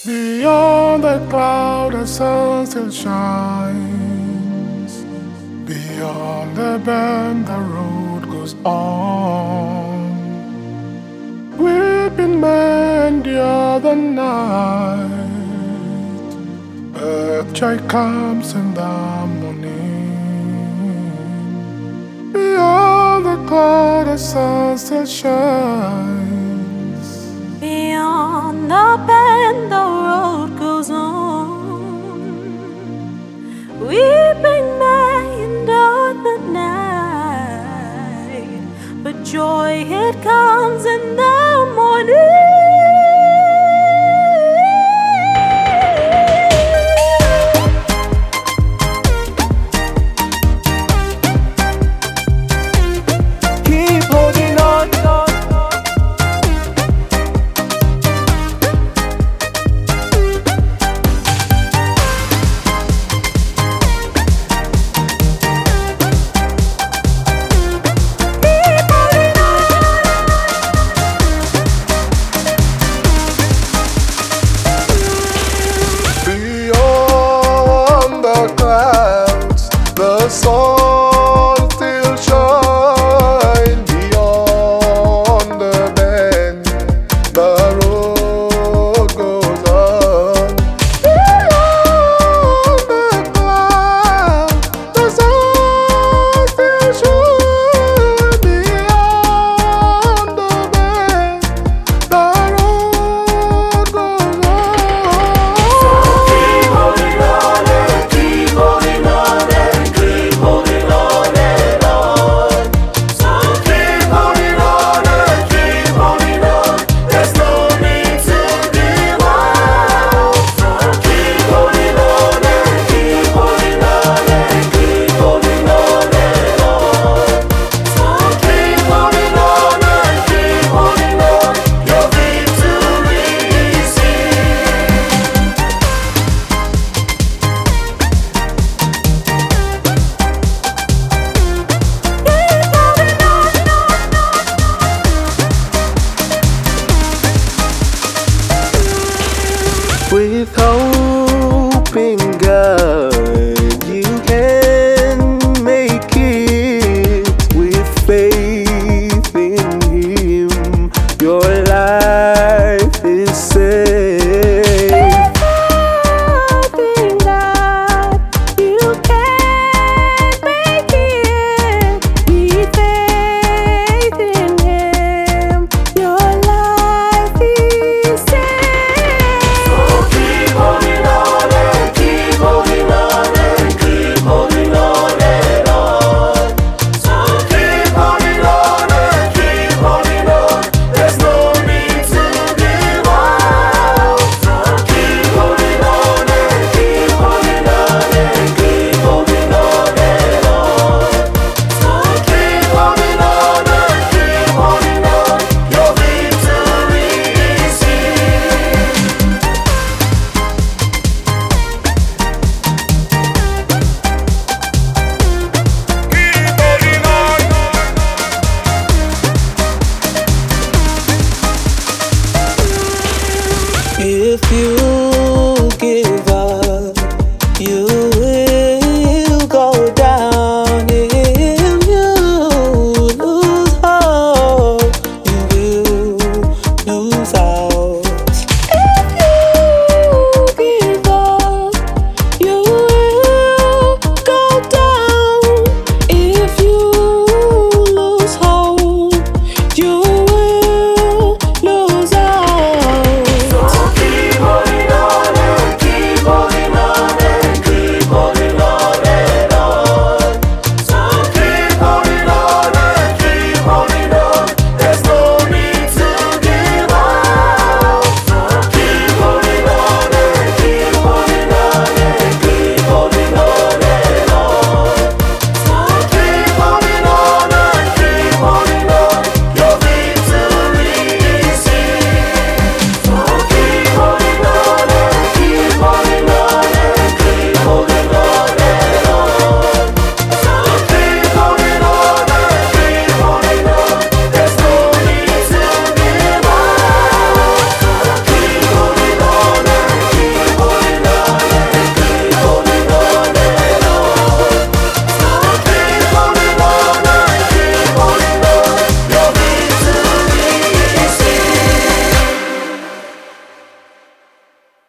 Beyond the cloud, the sun still shines. Beyond the bend, the road goes on. Weeping may endure the night, but joy comes in the morning. Beyond the cloud, the sun still shines. Beyond the bend, the road goes on. Weeping may endure the night, but joy it comes in the morning. The sun still shines. Beyond the bend, the road goes on. Beyond the cloud, the sun still shines. Beyond the bend, the road goes on. So keep holding on and keep holding on. With hope in God, you can make it. With faith in Him, your life is safe. With faith in God, you can make it. With faith in Him, your life is safe. If you give